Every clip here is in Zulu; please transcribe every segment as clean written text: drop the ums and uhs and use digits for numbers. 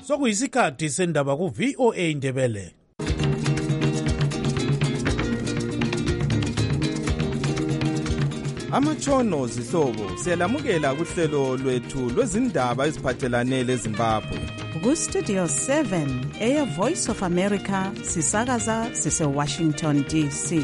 Sokuyisikhathi sendaba ku VOA Indebele. Amatshono zihlobo siyalamukela kuhlelo lwethu lwezindaba eziphathelane leZimbabwe. Ku-Studio 7 Air Voice of America sisakaza sise-Washington DC.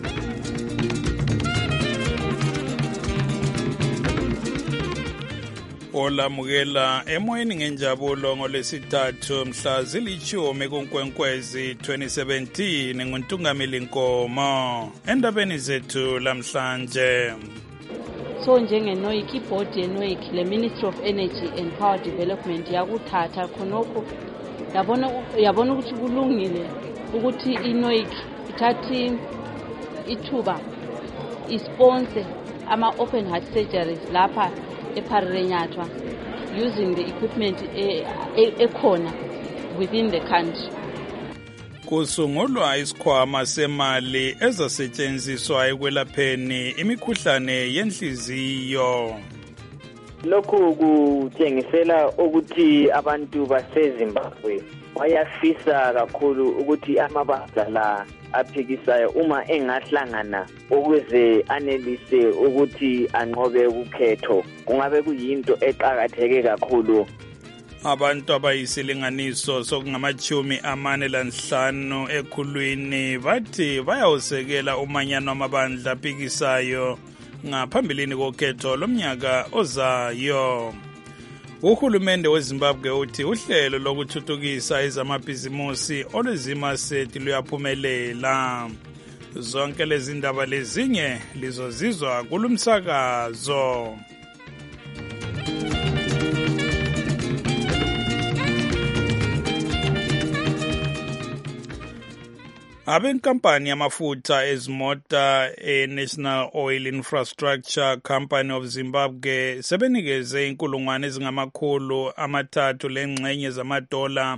Olamukela emoyeni ngenjabulo ngolwesithathu mhla zilitshumi kuNkwenkwezi 2017 nguNtungameli Nkomo endabeni zethu lamhlanje. So njengenoik ibhodi yenoik le Ministry of Energy and Power Development yakuthatha khonokho yabona ukuthi kulungile ukuthi inoik ithathi ithuba isponsor ama open heart surgeries lapha ePharirenyatwa using the equipment ekhona within the country. Kusungulwa isikhwama semali ezasetshenziswa ekwelapheni imikhuhlane yenhliziyo. Lokhu kutshengisela ukuthi abantu baseZimbabwe bayafisa kakhulu ukuthi amabandla la aphikisayo uma engahlangana ukuze anelise ukuthi anqobe ukhetho kungabe kuyinto eqhakatheke kakhulu. Abantu abayisilinganiso sokungamashumi 45 ekhulwini bathi bayawusekela umanyano wamabandla aphikisayo ngaphambilini kokhetho lomnyaka ozayo. Uhulumende weZimbabwe uthi uhlelo lokuthuthukisa ezamabhizimusi olwezimasethi luyaphumelela. Zonke lezi ndaba lezinye lizozizwa kulumsakazo. Abenkampani yamafutha ezimota National Oil Infrastructure Company of Zimbabwe sebenikeze inkulungwane ezingama300 lengxenye zamadola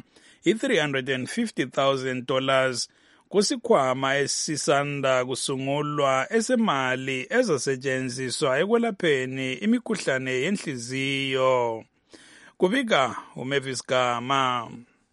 $350,000 kusikhwama esisanda kusungulwa esemali ezasetshenziswa ekwelapheni imikhuhlane yenhliziyo. Kubika uMavis Gama.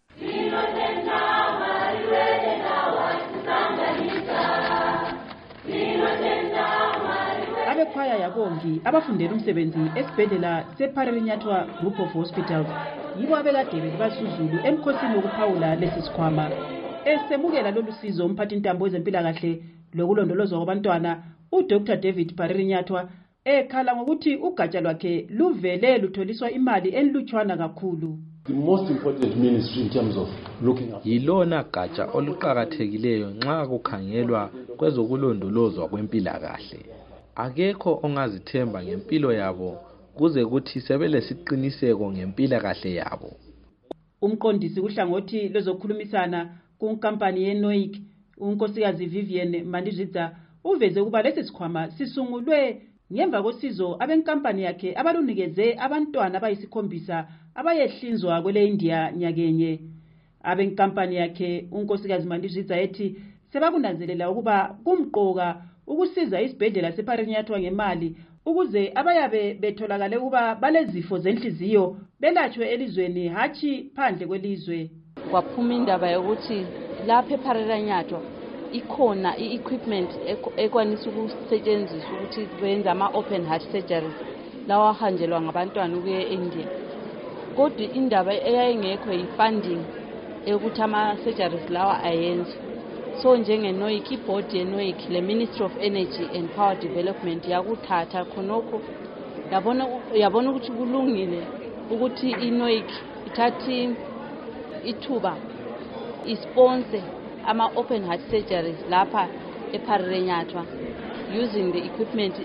Abekhwaya yabongi abafundela umsebenzi esibhedlela sePharirenyatwa Group of Hospitals yibo abekade bekubasuzulu emkhosini wokuphawula lesi sikhwama. Esemukela lolu sizo umphathi intambo wezempilakahle lokulondolozwa kwabantwana uDr David Pharirenyatwa ekhala ngokuthi ugatsha lwakhe luvele lutholiswa imali enilutshwana kakhulu. The most important ministry in terms of looking at yilona gatsha oluqhakathekileyo nxa kukhangelwa kwezokulondolozwa kwempilakahle. Akekho ongazithemba ngempilo yabo kuze kuthi sebelesiqiniseko ngempilakahle yabo. Umqondisi kuhlangothi lezokhulumisana kunkampani yeNoik unkosikazi Vivian Mandizidza uveze ukuba lesi sikhwama sisungulwe ngemva kosizo abenkampani yakhe abalunikeze abantwana abayisikhombisa abayehlinzwa kwele India nyakenye. Abenkampani yakhe unkosikazi Mandizidza ethi sebakunanzelela ukuba kumqoka ukusiza isibhedlela sePharirenyatwa ngemali ukuze abayabe betholakale ukuba balezifo zenhliziyo belatshwe elizweni hathi phandle kwelizwe. Kwaphuma indaba yokuthi lapha ePharirenyatwa ikhona i-equipment ekwanisa ukusetshenziswa ukuthi benze ama-open heart surgeries lawa ahanjelwa ngabantwana ukuya e-India. Kodwa indaba eyayingekho yi-funding yokuthi ama-surgeries lawa ayenze. So njengenoik ibhodi yenoik le Ministry of Energy and Power Development yakuthatha khonokho yabona ukuthi kulungile ukuthi inoik ithathi ithuba isponsor ama open heart surgeries lapha ePharirenyatwa using the equipment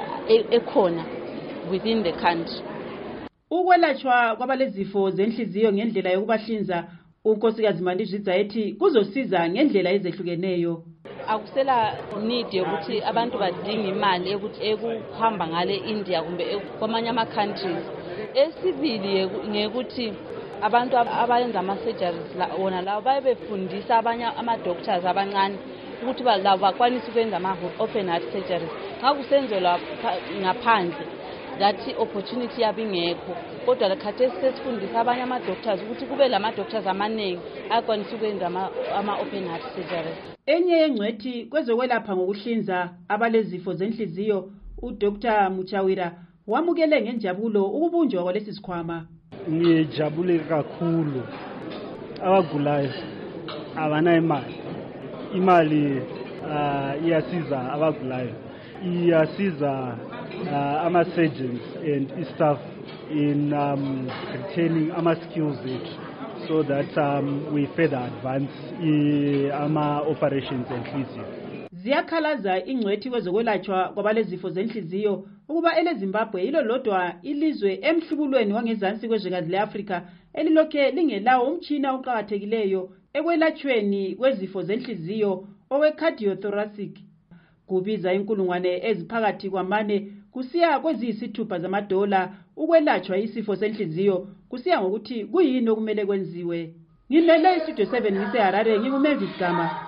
ekhona within the country. Ukwelatshwa kwabalezifo zenhliziyo ngendlela yokubahlinza unkosikazi Mandizidza ethi kuzosiza ngendlela ezehlukeneyo. Akusela need yokuthi abantu badinga imali ekuhamba ngale India kumbe kwamanye ama countries. Esibili ngekuthi abantu abayenza ama surgeries wona lawo bayebefundisa abanye ama doctors abancane ukuthi labo bakwanisa ukwenza ama open heart surgeries. Ngakusenzelwa ngaphandle that opportunity yabingekho kodwa khathesi sesifundisa abanye ama-doctors ukuthi kube lama-doctors amaningi akwanisa ukwenza ama-open heart surgery. Enye yengcwethi kwezokwelapha ngokuhlinza abalezifo zenhliziyo uDr Muchawira wamukele ngenjabulo ukubunjwa kwalesi sikhwama. Ngijabule kakhulu, abagulayo abana imali iyasiza abagulayo, iyasiza ama-surgeons and staff in retaining ama-skills so that we further advance ama-operations enhliziyo. Ziyakhalaza ingcwethi kwezokwelatshwa kwabalezifo zenhliziyo ukuba eleZimbabwe yilo lodwa ilizwe emhlubulweni wangezansi kwezwekazi le-Afrika elilokhe lingelawo umtshina oqakathekileyo ekwelatshweni kwezifo zenhliziyo owe-cardiothoracic. Kubiza inkulungwane eziphakathi kwamane kusiya kweziyisithupha zamadola ukwelatshwa isifo senhliziyo kusiya ngokuthi kuyini okumele kwenziwe. Ngimele iStudio 7 ngiseHarare, nginguMavis Gama.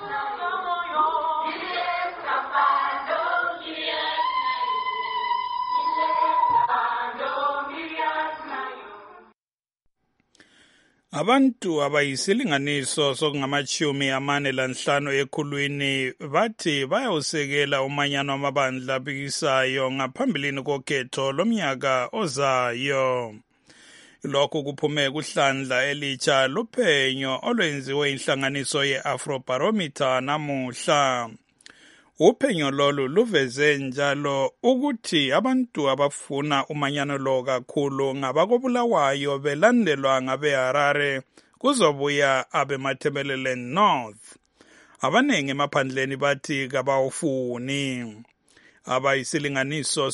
Abantu abayisilinganiso sokungama-45 ekhulwini bathi bayawusekela umanyano wamabandla aphikisayo ngaphambilini kokhetho lomnyaka ozayo. Lokhu kuphume kuhlandla elitsha luphenyo olwenziwe inhlanganiso ye-Afrobarometer namuhla. Uphenyo lolu luveze njalo ukuthi abantu abafuna umanyano lo kakhulu ngabakobulawayo belandelwa ngabeHarare kuzobuya abemathebeleland North. Abanengi emaphandleni bathi kabawufuni. Abayisilinganiso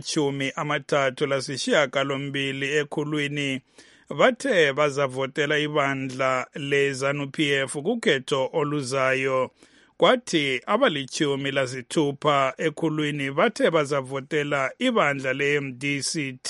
sokungama-38 ekhulwini bathe bazavotela ibandla le-ZANU-PF kukhetho oluzayo. Kwathi abali-16 ekhulwini bathe bazavotela ibandla le-MDCT.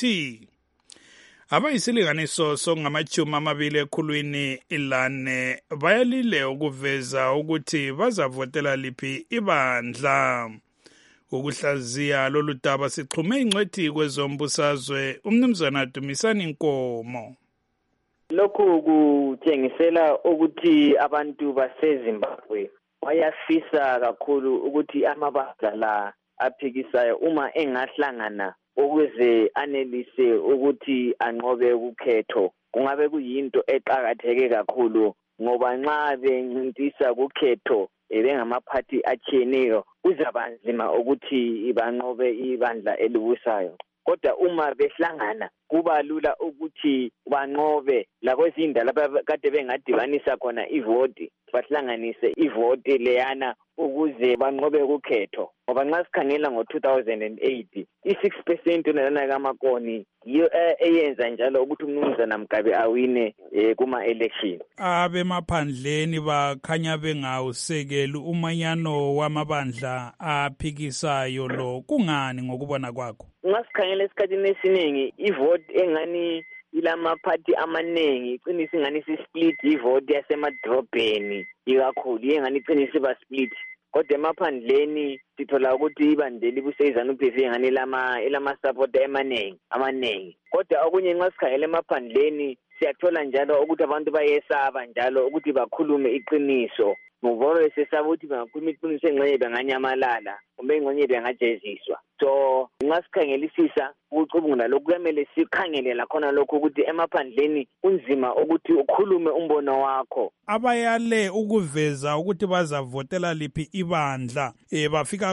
Abayisilinganiso sokungama-20 ekhulwini 4 bayalile ukuveza ukuthi bazavotela liphi ibandla. Ukuhlaziya lolu daba sixhume ingcwethi kwezombusazwe uMnumzana Dumisani Nkomo. Lokhu kutshengisela ukuthi abantu baseZimbabwe bayafisa kakhulu ukuthi amabandla la aphikisayo uma engahlangana ukuze anelise ukuthi anqobe ukhetho, kungabe kuyinto eqakatheke kakhulu ngoba nxa bencintisa kukhetho bengamaphathi atshiyeneyo kuzaba nzima ukuthi banqobe ibandla elibusayo. Kodwa uma behlangana kuba lula ukuthi banqobe lakwezinda lapha kade bengadibanisa khona ivoti, bahlanganise ivoti leyana ukuze banqobe ukhetho. Ngoba nxa sikhangela ngo-2008 i-6% nalana kaMakoni yiyo eyenza njalo ukuthi uMnumzana Mugabe awine kuma-election. Abemaphandleni bakhanya bengawusekeli umanyano wamabandla aphikisayo lo, kungani ngokubona kwakho? Ngasikhangela esikhathini esiningi ivoti engani ilamaphathi amaningi iqinisa ingani si-split ivoti yasemadrobheni ikakhulu yengani iqinisa iba-split. Kodwa emaphandleni sithola ukuthi ibandla libuseZANU-PF engani ilama-support amaningi. Kodwa okunye nxa sikhangela emaphandleni siyathola njalo ukuthi abantu bayesaba njalo ukuthi bakhulume iqiniso. Nguvolo sesaba ukuthi bangakhuluma iqiniso engxenye benganyamalala kumbe engxenye bengajeziswa. So nxa sikhangelisisa ukucubungula lokhu kumele sikhangele lakhona lokhu ukuthi emaphandleni kunzima ukuthi ukhulume umbono wakho. Abayale ukuveza ukuthi bazavotela liphi ibandla bafika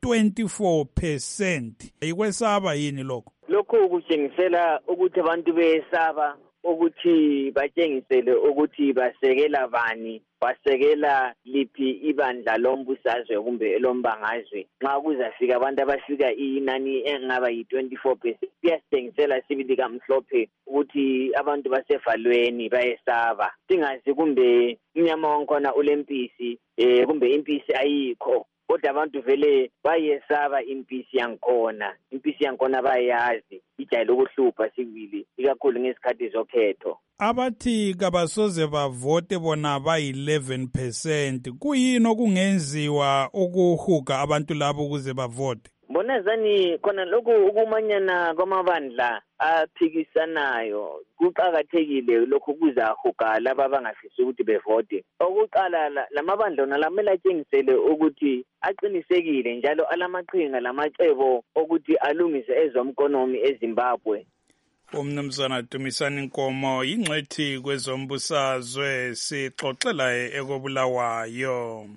ku-24%. Ikwesaba yini lokho? Lokhu kutshengisela ukuthi abantu beyesaba ukuthi batshengisele ukuthi basekela bani, basekela liphi ibandla lombusazwe kumbe elombangazwe. Nxa kuzafika abantu abafika inani engaba yi-24%, kuyasitshengisela sibili kamhlophe ukuthi abantu basevalweni bayesaba. Singazi kumbe umnyama wankhona ulempisi, kumbe impisi ayikho. Kodwa abantu vele bayesaba impisi yankhona. Impisi yankhona bayazi, ijayele ukuhlupha sibili, ikakhulu ngesikhathi zokhetho. Abathi kabasoze bavote bona bayi-11%. Kuyini okungenziwa ukuhuga abantu labo ukuze bavote? Bonazani khona lokhu ukumanyana kwamabandla aphikisanayo kuqakathekile lokho kuzahuga laba abangafisi ukuthi bevote. Okuqala lamabandla nalamele atshengisele ukuthi aqinisekile njalo alamaqhinga lamacebo ukuthi alungise ezomkonomi eZimbabwe. Umnumzana Dumisani Nkomo yingcwethi kwezombusazwe sixoxela ekobulawayo.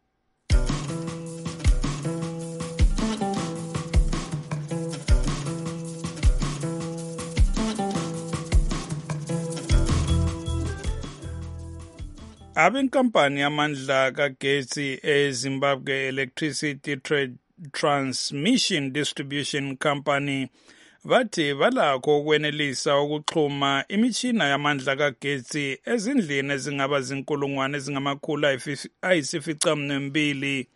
Abenkampani yamandla kagesi eZimbabwe Electricity Transmission Distribution Company bathi balakho ukwenelisa ukuxhuma imitshina yamandla kagesi ezindlini ezingaba zinkulungwane ezingamakhulu ayisificaminwembili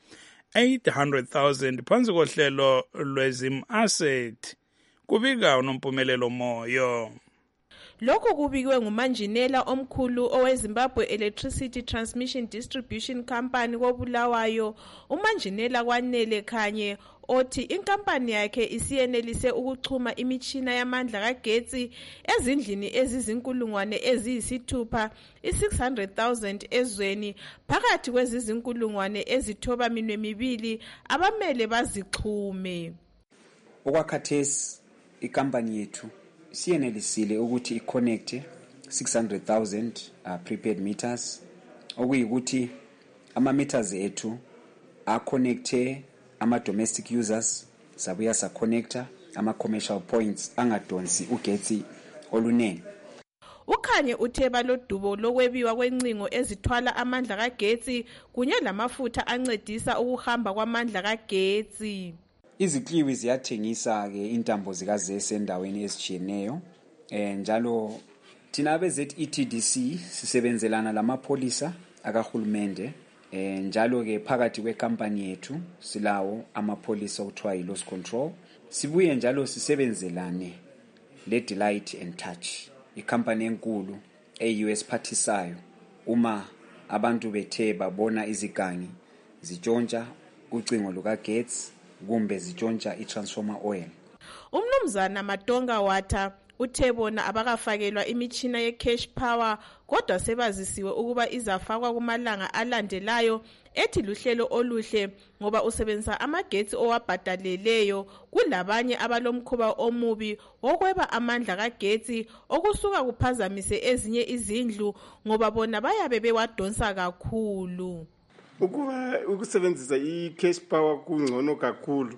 800,000 phansi kohlelo lwezim asset, kubika uNompumelelo Moyo. Lokhu kubikwe ngumanjinela omkhulu oweZimbabwe Electricity Transmission Distribution Company koBulawayo, umanjinela Kwanele Khanye, othi inkampani yakhe isiyenelise ukuxhuma imitshina yamandla kagetsi ezindlini ezizinkulungwane eziyisithupha 600,000 ezweni phakathi kwezizinkulungwane ezithobaminwembili abamele bazixhume. Okwakhathesi ikampani yethu siyenelisile ukuthi iconnecte 600,000 prepaid meters, okuyikuthi ama-meters ethu aconnecte ama-domestic users, sabuya sa-connecta ama-commercial points angadonsi ugetsi olunene. Ukhanye uthe balodubo lokwebiwa kwencingo ezithwala amandla kagetsi kunye lamafutha ancedisa ukuhamba kwamandla kagetsi. Izikliwi ziyathengisa-ke intambo zikazesi endaweni ezitshiyeneyo, njalo thina abe-ZETDC sisebenzelana lamapholisa akahulumende, njalo-ke phakathi kwekampani yethu silawo amapholisa okuthiwa yi-loss control. Sibuye njalo sisebenzelane le-Delight and Touch, ikampani enkulu e-US phathisayo uma abantu bethe babona izigangi zitshontsha ucingo lukagetsi kumbe zitshontsha i-transformer oil. Umnumzana Matonga Water uthe bona abakafakelwa imitshina ye-cash power kodwa sebazisiwe ukuba izafakwa kumalanga alandelayo, ethi luhlelo oluhle ngoba usebenzisa amagetsi owabhadaleleyo kulabanye abalomkhuba omubi wokweba amandla kagetsi okusuka kuphazamise ezinye izindlu ngoba bona bayabe bewadonsa kakhulu. Ukuba ukusebenzisa i-cash power kungcono kakhulu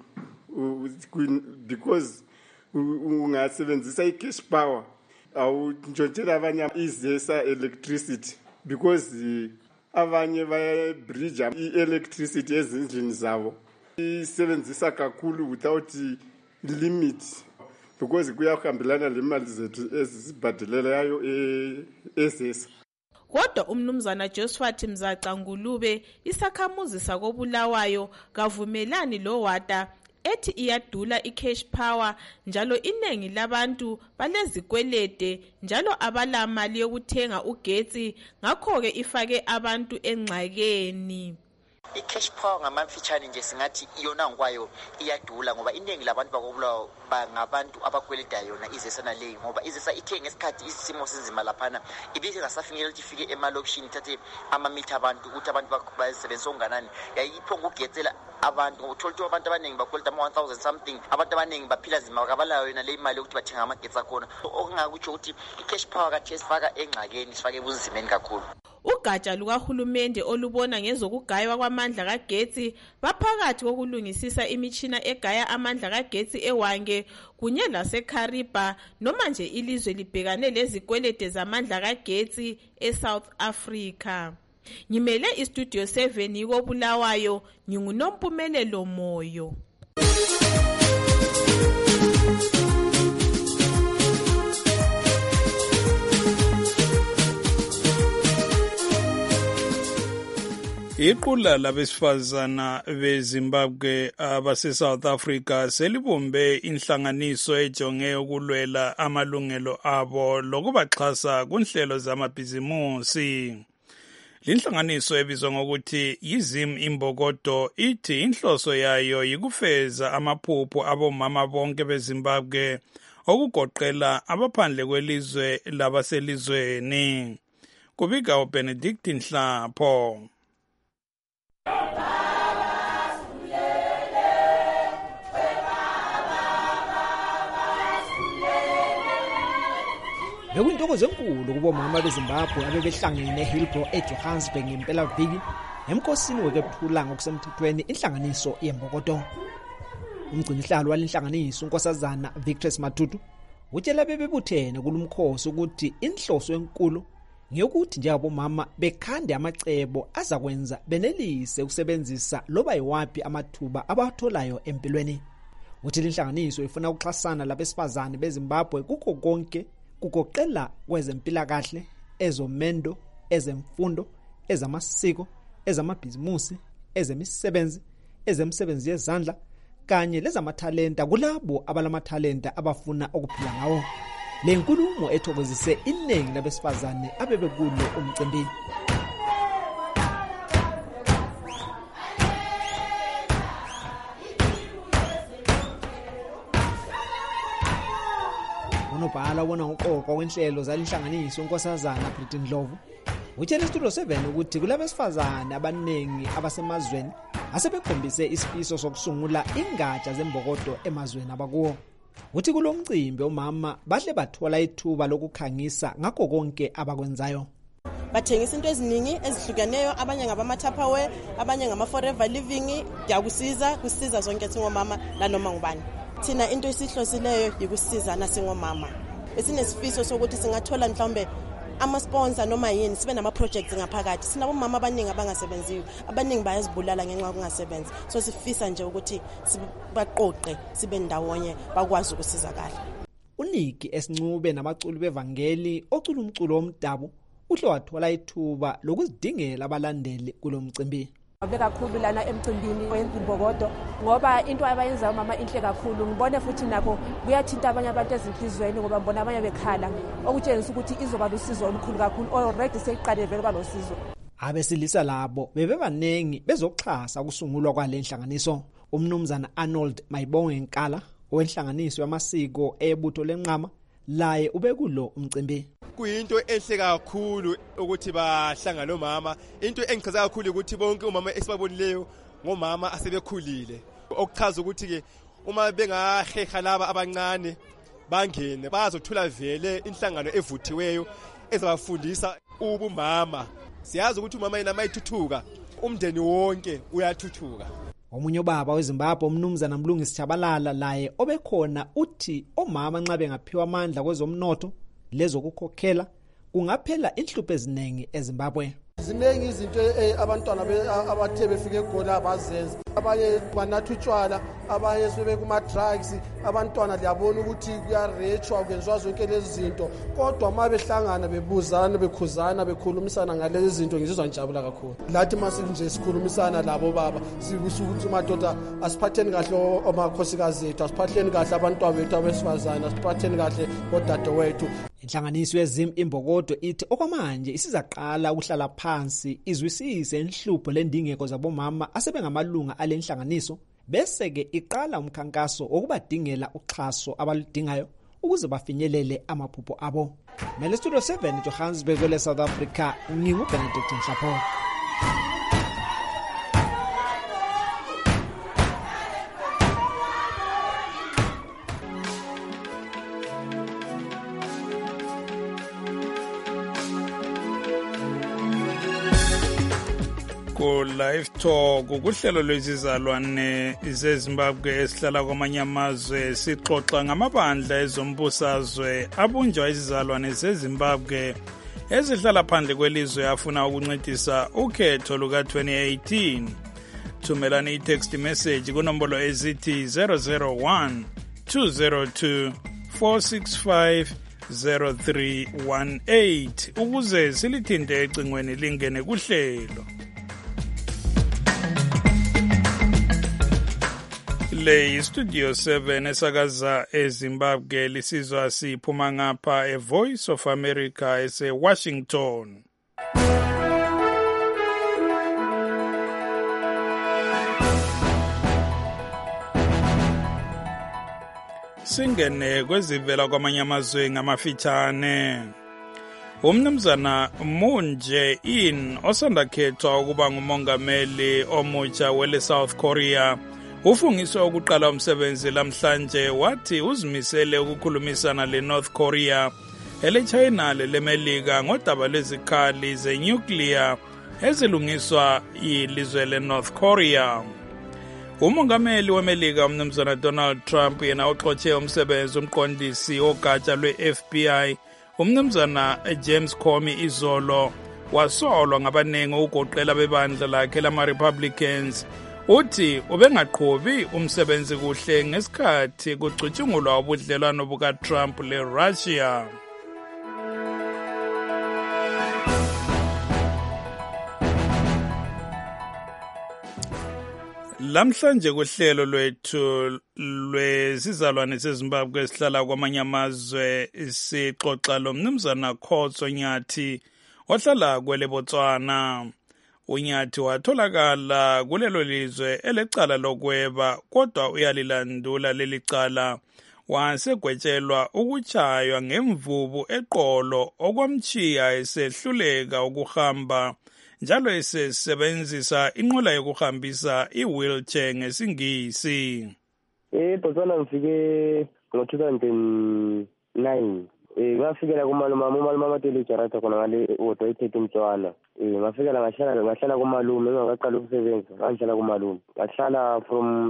because ungasebenzisa i-cash power awuntshontshela abanye izesa electricity because abanye bayabridge i-electricity ezindlini zabo isebenzisa kakhulu without limit because kuyahambelana lemali zethu ezisibhadelelayo ezesa. Kodwa umnumzana Josephat Mzaca Ngulube, isakhamuzi sakoBulawayo, kavumelani lo Wata, ethi iyadula i-cash power njalo inengi labantu balezikwelede njalo abala mali yokuthenga ugetsi, ngakho-ke ifake abantu engxakeni. I-cash power ngamamfitshane nje singathi iyona ngokwayo iyadula ngoba iningi labantu bakobulawayo bangabantu abakweleda yona izesana leyi ngoba izesa ithe ngesikhathi isimo sinzima laphana ibise ngasafinyelela ukuthi ifike emalokishini ithathe amamitha abantu ukuthi abantu basebenzisa okunganani yayiphonga ukugetsela abantu uthola ukuthi abantu abaningi bakweleda ama-1,000 something, abantu abaningi baphila nzima kabalayo yona le imali yokuthi bathenga amagetsi akhona, okungakutsho ukuthi i-cash power kathi esifaka engxakeni sifake ebunzimeni kakhulu. Ugatsha lukahulumende olubona ngezokugaywa kwamandla kagetsi baphakathi kokulungisisa imitshina egaya amandla kagetsi eWange kunye laseKariba noma nje ilizwe libhekane lezikwelede zamandla kagetsi eSouth Africa. Ngimele iStudio 7 yikoBulawayo, nginguNompumelelo Moyo. Iqula labesifazana beZimbabwe abase-South Africa selibumbe inhlanganiso ejonge ukulwela amalungelo abo lokubaxhasa kunhlelo zamabhizimusi. Linhlanganiso ebizwa ngokuthi yiZim Imbokodo ithi inhloso yayo yikufeza amaphupho abomama bonke beZimbabwe okugoqela abaphandle kwelizwe labaselizweni. Kubika uBenedict Nhlapho. Bekuyintokozo enkulu kubomama beZimbabwe abebehlangene eHillbrow eJohannesburg ngempela-viki emkhosini wekuphula ngokusemthethweni inhlanganiso yeMbokodo. Umgcinihlalo walenhlanganiso uNkosazana Victor Matutu utshela bebebuthene kulumkhosi ukuthi inhloso enkulu ngiyokuthi njengabomama bekhande amacebo azakwenza benelise ukusebenzisa loba yiwapi amathuba abatholayo empilweni. Uthi inhlanganiso ifuna ukuxhasana labesifazane beZimbabwe kukho konke kugoqela kwezempilakahle, ezomendo, ezemfundo, ezamasiko, ezamabhizimusi, ezemisebenzi yezandla kanye lezamathalenta kulabo abalamathalenta abafuna ukuphila ngawo. Le nkulumo ethokozise iningi labesifazane abebekulo umcimbi. Unobhala wona uqoqo wenhlelo zalinhlanganiso uNkosazana Britain Ndlovu utshela iStudio 7 ukuthi kulabesifazane abaningi abasemazweni asebekhombise isifiso sokusungula ingatsha zeMbokodo emazweni abakuwo. Uthi kulomcimbi omama bahle bathola ithuba lokukhangisa ngakho konke abakwenzayo. Bathengisa into eziningi ezihlukeneyo, abanye ngabama-Tupperware, abanye ngama-Forever Living, kusiza zonke singomama lanoma ngubani. Thina into esihlosileyo yikusizana singomama. Esinesifiso sokuthi singathola mhlawumbe ama-sponsor noma yini, sibe nama-projects ngaphakathi. Sinabomama abaningi abangasebenziyo, abaningi bayazibulala ngenxa yokungasebenzi. So sifisa nje ukuthi sibaqoqe, sibe ndawonye bakwazi ukusizakala. Uniki Esincube nabaculi bevangeli ocula umculo omdabu uhle wathola ithuba lokuzidingela abalandeli kulomcimbi. Kakhulu lana emcimbini weMbokodo ngoba into abayenzayo mama inhle kakhulu. Ngibone futhi nakho kuyathinta abanye abantu ezinhlizweni ngoba ngibona abanye bekhala okutshengisa ukuthi izoba lusizo olukhulu kakhulu. Already seyiqale vele balosizo. Abesilisa labo bebebanengi bezoxhasa ukusungulwa kwalenhlanganiso. Umnumzana Arnold Mayibonge Nkala owenhlanganiso yamasiko ebutho lenqama laye ubekulo umcimbi. Kuyinto enhle kakhulu ukuthi bahlangana omama. Into engichaza kakhulu ukuthi bonke umama esibabonileyo ngomama asebekhulile. Okuchaza ukuthi ke uma bengaheha laba abancane bangene bazothola vele inhlangano evuthiweyo ezabafundisa ubumama. Siyazi ukuthi umama yena mayithuthuka umndeni wonke uyathuthuka. Omunye ubaba weZimbabwe umnumzana Mlungisi Chabalala laye obekhona uthi omama nxa bengaphiwa amandla kwezomnotho lezokukhokhela kungaphela inhlupho eziningi eZimbabwe. Ziningi izinto abantwana abathe befike egoli abazenza. Abanye banatha utshwala, abanye sebe kuma drugs, abantwana liyabona ukuthi kuyarechwa kwenziwa zonke lezi zinto. Kodwa uma behlangana bebuzana bekhuzana bekhulumisana ngalezi zinto ngizizwa njabula kakhulu. Lathi mase nje sikhulumisana labo baba sikusuka ukuthi madoda asiphatheni kahle omakhosikazi ethu, asiphatheni kahle abantwana bethu abesifazana, asiphatheni kahle odade wethu. Inhlanganiso yeZim Imbokodo ithi okwamanje isizaqala ukuhlala phansi izwisise inhlupho lendingeko zabomama asebengamalunga alenhlanganiso bese ke iqala umkhankaso okubadingela uxhaso abaludingayo ukuze bafinyelele amaphupho abo. Mele Studio 7 Johannesburg le South Africa nginguBenedict Nhlapho. Live Talk kuhlelo lwezizalwane zeZimbabwe esihlala kwamanye amazwe sixoxa ngamabandla ezombusazwe abunjwa izizalwane zeZimbabwe ezihlala phandle kwelizwe afuna ukuncedisa ukhetho luka-2018. Thumelani i-text message kunombolo ezithi 001 202 465 0318 ukuze silithinte ecingweni lingene kuhlelo. Le Studio 7 esakaza eZimbabwe lisizwa siphuma ngapha eVoice of America eseWashington. Singene kwezivela kwamanye amazwe ngamafitshane. Umnumzana Moon Jae-in osanda khethwa ukuba ngumongameli omutsha wele South Korea ufungiswe ukuqala umsebenzi lamhlanje wathi uzimisele ukukhulumisana le North Korea ele China le Melika ngodaba lwezikhali zenuclear ezilungiswa yilizwe le North Korea. Umongameli weMelika umnumzana Donald Trump yena uxotshe umsebenzi umqondisi ogatsha lwe-FBI umnumzana James Comey izolo wasolwa ngabanengi ukugoqela bebandla lakhe lama-Republicans uthi ubengaqhubi umsebenzi kuhle ngesikhathi kucutshungulwa ubudlelwano buka-Trump le-Russia. Lamhlanje kuhlelo lwethu lwesizalwane seZimbabwe esihlala kwamanye amazwe sixoxa lo mnumzana Khotso Nyathi ohlala kwele Botswana. uNyathi watholakala kulelo lizwe elecala lokweba kodwa uyalilandula leli cala wasegwetshelwa ukutshaywa ngemvubu eqolo okwamchiya esehluleka ukuhamba njalo esebenzisa inqola yokuhambisa i-wheelchair ngesingisi. Botswana ngifike ngo-2009 ngafikela kumalume umalume Jarata khona ngale odwa ethethe umntwana. Ngafikela ngahlala kumalume engakaqala ukusebenza ngahlala kumalume ngahlala from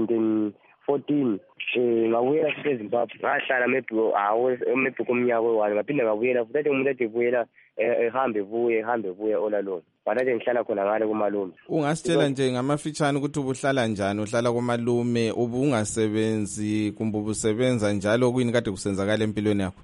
2014 ngabuyela futhi eZimbabwe ngahlala maybe kumnyaka we-1 ngaphinde ngabuyela futhi ade umuntu ade buyela ehambe buye all alone banathi ngihlala khona ngale kumalume. Ungasitshela nje ngamafitshane ukuthi ubuhlala njani uhlala kumalume ubungasebenzi kumbe ubusebenza njalo kuyini kade kusenzakala empilweni yakho?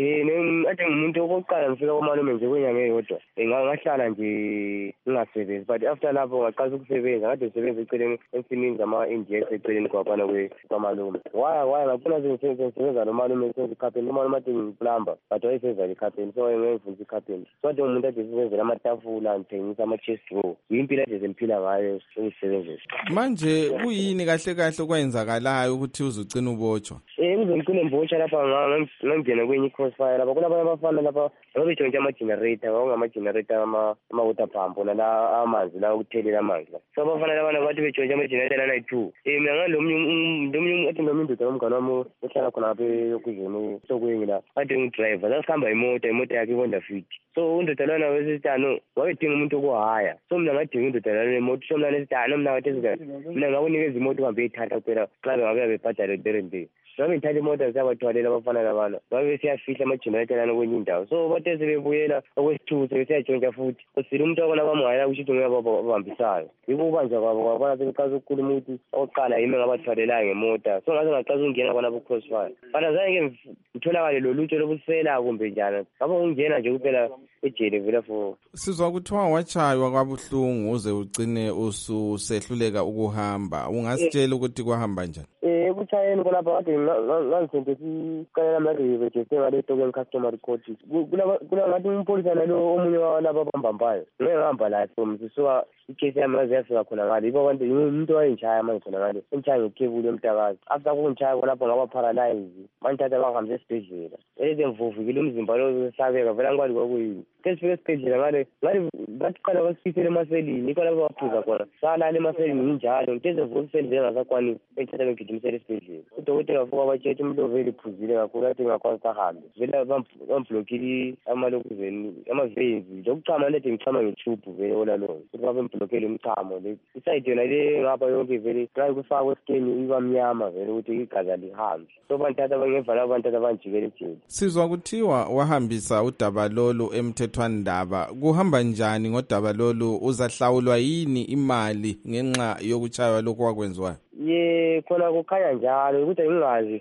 Ade ngumuntu okokuqala ngifika kumalume nje kwenyanga eyodwa ngahlala nje ngingasebenzi but after lapho ngaqala ukusebenza kade ngisebenza eceleni ensimini zama-index eceleni kwamalume waya ngabona sengisebenza nomalume senza ikhapheni umalume ade ngiplumber but wayesenza ikhapheni so ngengifundisa ikhapheni so ade umuntu ade sisebenzela amatafula ngithengisa ama-chest roll yimpilo ade zemphila ngayo ukuyisebenzisa. Manje kuyini kahle kahle okwenzakalayo ukuthi uzucina ubotshwa? Ukuze ngicine mbotshwa lapha ngangena kwenye crossfire lapha kulapha abafana lapha babetshontsha ama-generator ngama-generator ama-water pump nala amanzi la ukuthelela amanzi la so abafana labana bathi betshontsha ama-generator lana yi-2 mina ngalomnye athi noma indoda nomngane wami ehlala khona lapha ekuzweni sokwengi la ade ngidriver sasihamba imoto yakhe i-Honda Fit so indoda lana wesitano wayedinga umuntu okuhaya so mina ngadinga indoda lana nemoto so mina nesitano mina ngathi mina ngakunikeza imoto uhambe eyithatha kuphela xa bengabe bebhadale derende ngabe ngithatha imoto ziyabathwalela abafana labana ngabe siyafihla ama-generator lana kwenye indawo so bathe sebebuyela okwesithuku sebesiyatshontsha futhi kusile umuntu wakhona bamngayela kusho ukuthi ngiyababambisayo yiko ubanjwa kwabo kwabona sebeqasa ukukhuluma ukuthi okokuqala yimi ngabathwalelayo ngemota so ngaze ngaqasa ukungena khona ku-crossfire bana zange ngitholakale lolutsho lobusela kumbe njani ngabo ungena nje kuphela ejele vela for. Sizwa kuthiwa watshaywa kwabuhlungu uze ugcine ususehluleka ukuhamba ungasitshela ukuthi kwahamba njani? Ekuchayeni kulapha kade ngangisente sikalela ama-register ngale token customer court kula ngathi umpholisa nalo omunye walabo abambambayo ngehamba la from sisuka ikhesi yami ngaze yafika khona ngale yibo abantu umuntu wayengitshaya manje khona ngale engitshaya ngekhebuli emtakazi after kungitshaya khonapho ngaba paralyze mangithatha bangihambisa esibhedlela eze ngivuvukile umzimba lo usabeka vela ngikwali kwakuyini sesifike esibhedlela ngale baqala basifisele emaselini yikho lapho baphuza khona salala emaselini nginjalo ngithe vuka iseli njengasakwanisi engithatha bengigijimisela esibhedlela udokotela wafuka abatshetshe umuntu ovele iphuzile kakhulu athi ngakwazi sahambe vele bamblokile amalokuzeni amavenzi lokuchama nade ngichama ngetube vele olalona ukuthi babemblokele umchamo le isayidi yona le ngapha yonke vele xa kufakwa esikeni iba mnyama vele ukuthi igazi alihambi so banthatha bangevala abanthatha banjikele ejele. Sizwa kuthiwa wahambisa udaba lolu emthethwandaba kuhamba njani ngodaba lolu uzahlawulwa yini imali ngenxa yokuchaywa lokho wakwenziwayo? Khona kukhanya njalo ukuthi ngingazi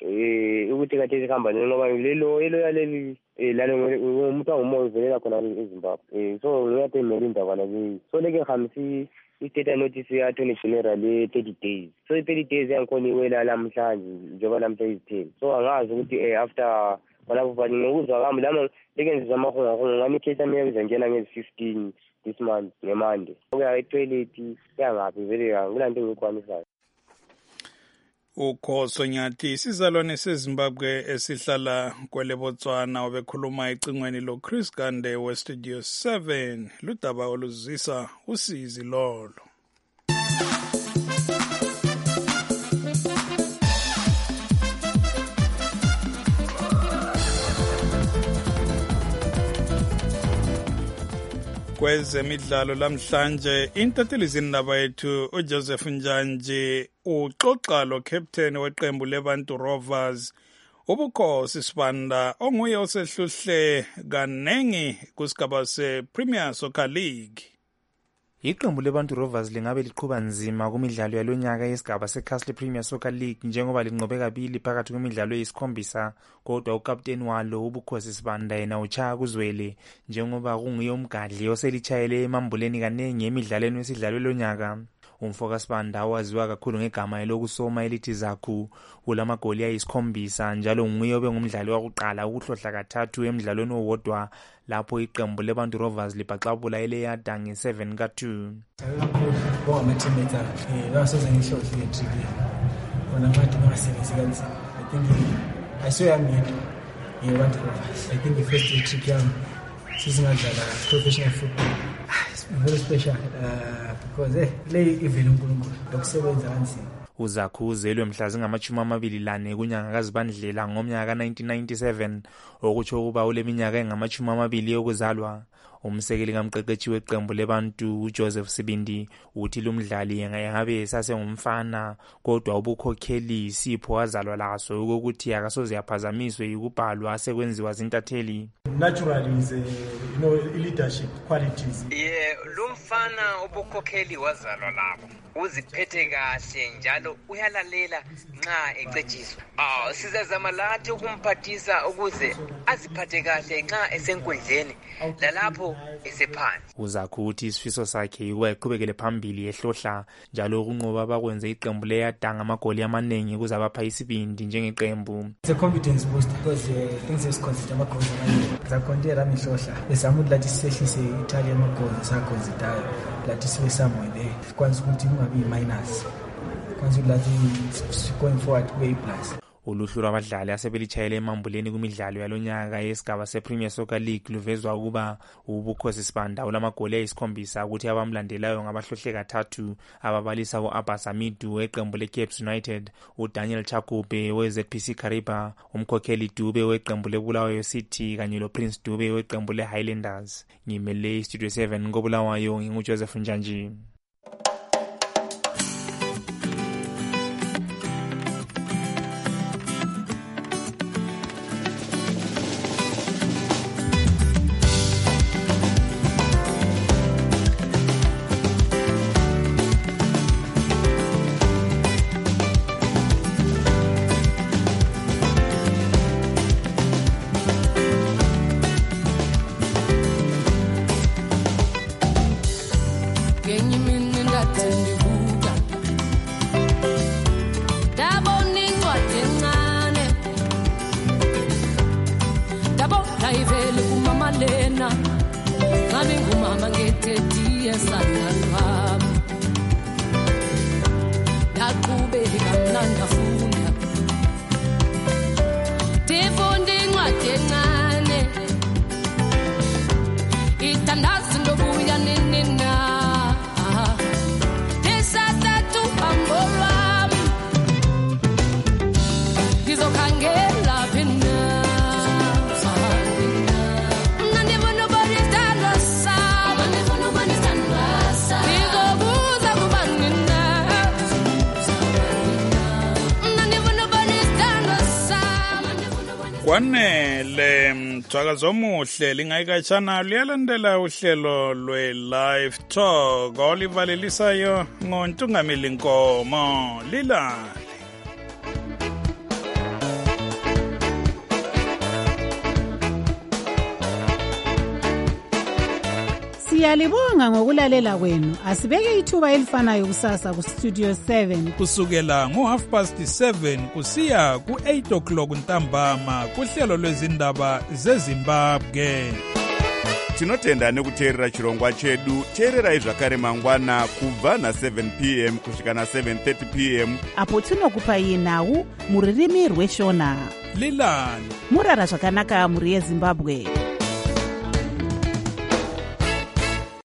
ukuthi kade sihamba ngoba lelo yaleli lalo umuntu angumoya uvelela khona eZimbabwe so ngiyaphe imali indaba leyo so leke ngihambisi i-state notice ya-attorney general ye-30 days so i-30 days yangikhona iwela namhlanje njengoba namhla yi-10 so angazi ukuthi after walapho but ngokuzwa kwami lama leke ngizwa amahongahongo ngani ikhesi yami yabiza ngena ngezi-15 this month ngemande okuya etoilet yangaphi vele kulanto engiyikwanisayo. Ukhoso Nyathi isizalwane seZimbabwe esihlala kwele Botswana obekhuluma ecingweni lo Chris Gande we Studio 7 ludaba oluzisa usizi lolo. Kwezemidlalo lamhlanje intathelizindaba yethu uJoseph Njanje uxoxa lo captain weqembu leBantu Rovers ubukhosi Sibanda onguye osehluhle kanengi kusigaba sePremier Soccer League. Iqembu leBantu Rovers lingabe liqhuba nzima kumidlalo yalonyaka yesigaba seCastle Premier Soccer League njengoba linqobe kabili phakathi kwemidlalo eyisikhombisa, kodwa ukapteni walo ubukhosi Sibanda yena uchaya kuzwele njengoba kunguye umgadli oselichayele emambuleni kanengi emidlalweni wesidlalo lonyaka. Umfoka Sibanda owaziwa kakhulu ngegama elokusoma elithi Zaku ulamagoli ayisikhombisa njalo nguye obengumdlali wokuqala ukuhlohla kathathu emidlalweni owodwa lapho iqembu leBantu Rovers libhaxabula eleyada nge7 ka2. Very special because le event uNkulunkulu lokusebenza kanzima. Uzaku uzelwe mhla zingama-24 kunyanga kaZibandlela ngomnyaka ka-1997 okutsho ukuba uleminyaka engama-20 yokuzalwa. Umsekeli kamqeqeshi weqembu leBantu uJoseph Sibindi uthi lumdlali engabe esasengumfana kodwa ubukhokheli isipho wazalwa laso ukuthi akasoze yaphazamiswe yikubhalwa asekwenziwa zintatheli. Naturally is leadership qualities. Lumfana ubukhokheli wazalwa labo. Uziphethe kahle njalo uyalalela nxa ecetshiswa. Sizazama lathi ukumphathisa ukuze aziphathe kahle nxa esenkundleni lalapho esephandle. Uzaku uthi isifiso sakhe ukuba eqhubekele phambili ehlohla njalo ukunqoba abakwenze iqembu leyadanga amagoli amanengi ukuze abapha isibindi njengeqembu. It's a confidence booster because things is considered amagoli amanengi. Zakontera mihlohla esamudla lathi sehlise Italy amagoli sakhonzitayo lathi sibe somewhere there. Kwanza ukuthi kungabi minus. Kwanza lathi going forward kube plus. Uluhlu lwabadlali asebelichayele emambuleni kumidlalo yalonyaka yesigaba sePremier Soccer League luvezwa ukuba ubukhosi Sibanda ulamagoli ayisikhombisa ukuthi abamlandelayo ngabahlohle kathathu ababalisa uAbbas Hamidu weqembu leCapes United, uDaniel Chakube weZPC Kariba, umkhokheli Dube weqembu leBulawayo City kanye loPrince Dube weqembu leHighlanders. Ngimele Studio 7 ngobulawayo nginguJoseph Njanji. Kwanele mthwakazo omuhle lingayikatshana luyalandela uhlelo lwe-Live Talk olivalelisayo ngoNtungameli Nkomo Lilali. Siyalibonga ngokulalela kwenu. Asibeke ithuba elifanayo kusasa ku Studio 7 kusukela ngo7:30 kusiya ku8 o'clock ntambama kuhlelo lwezindaba zeZimbabwe. tinotenda nekuteerera chirongwa chedu. Teererai zvakare mangwana kubva na7 p.m. kusvika na7:30 p.m. apo tinokupai nhau muririmi rweshona. Lilani murara zvakanaka muri yeZimbabwe.